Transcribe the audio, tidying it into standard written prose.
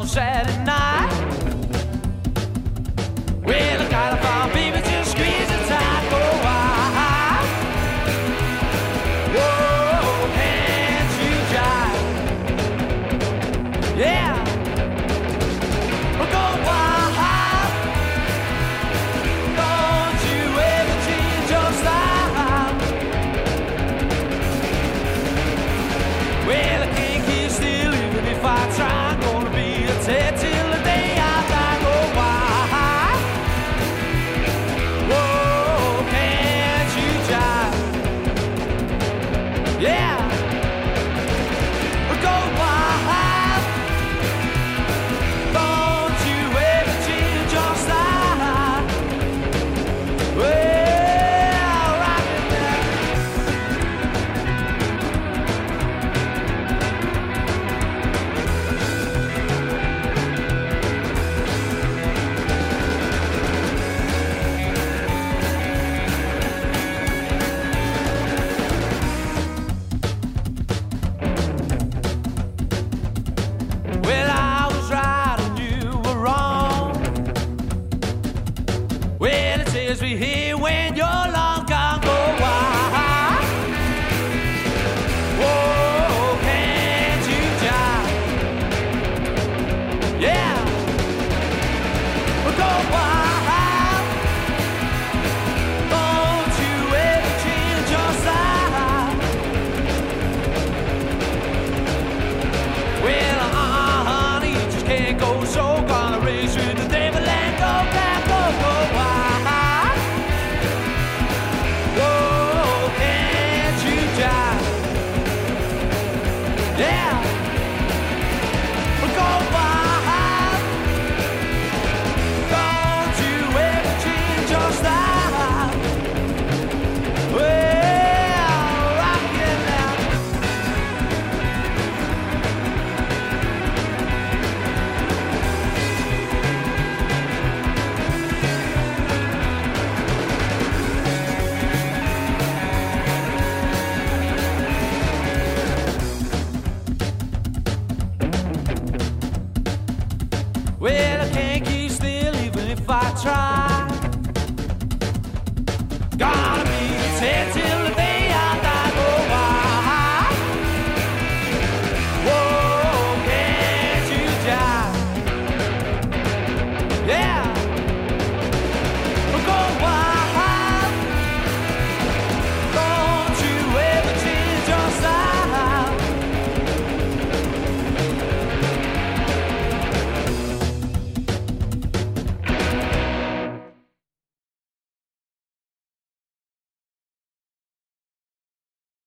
Saturday night. Well, I gotta find baby, just squeeze it tight. Go wild. Whoa, can't you jive? Yeah. Go wild. Don't you ever change your style. Well, I can't keep still even if I try. I'm gonna be a till the day I die. Go wild. Whoa, can't you jive? Yeah. Go wild. Don't you ever change your style. Well, rock it now. Well, I was right and you were wrong. Well, it says we here when you're long gone. Go wild. Whoa, can't you jive? Yeah. Go wild. Don't you ever change your style. Well, honey, you just can't go, so gonna race with the devil and go back, go wild. Whoa, can't you jive? Yeah. Go wild. Don't you ever change your style. Well, rock it now. Well, I can't keep still even if I try.